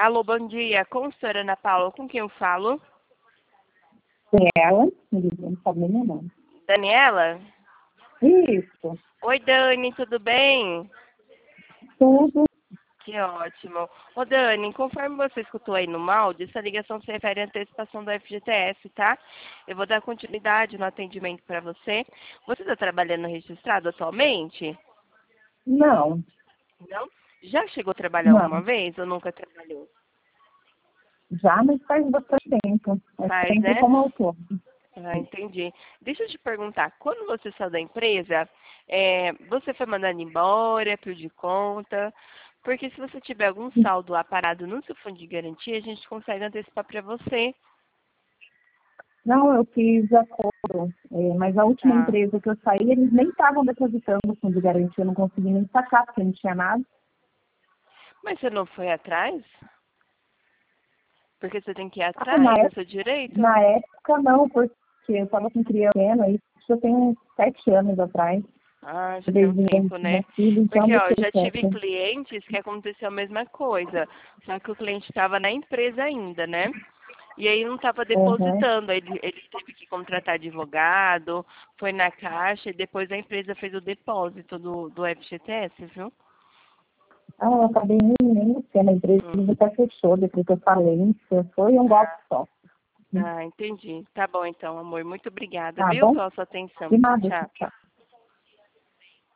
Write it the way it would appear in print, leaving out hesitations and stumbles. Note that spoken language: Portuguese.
Alô, bom dia. Com a senhora Ana Paula, com quem eu falo? Ela, não sabe nem meu nome. Daniela? Isso, Oi, Dani, tudo bem? tudo. Que ótimo. Ô, Dani, conforme você escutou aí no áudio, essa ligação se refere à antecipação do FGTS, tá? Eu vou dar continuidade no atendimento para você. Você está trabalhando registrado atualmente? Não, Não? Já chegou a trabalhar alguma não. vez ou nunca trabalhou? Já, mas faz bastante tempo. É Faz, sempre né? como autor. Ah, entendi. Deixa eu te perguntar, quando você saiu da empresa, você foi mandado embora, pediu de conta? Porque se você tiver algum saldo lá parado no seu fundo de garantia, a gente consegue antecipar para você. Não, eu fiz acordo, mas a última Tá. empresa que eu saí, eles nem estavam depositando o fundo de garantia, eu não consegui nem sacar, porque não tinha nada. Mas você não foi atrás? Porque você tem que ir Ah, na atrás, é época, seu direito? na época não, porque eu estava com criança pequena, isso eu tenho uns 7 anos atrás. Ah, já tem um Desde tempo, minha né? filha, então Porque, eu ó, deixei já tive quieto. clientes que aconteceu a mesma coisa. Só que o cliente estava na empresa ainda, né? E aí não estava Uhum. depositando, ele teve que contratar advogado, foi na caixa e depois a empresa fez o depósito do FGTS, viu? Ah, eu acabei nem sendo, a empresa Hum. até fechou depois que eu falei. Foi um golpe só. Ah, entendi. Tá bom então, amor. Muito obrigada, Tá viu, bom? pela sua atenção. De Tchau, nada, tchau. tchau.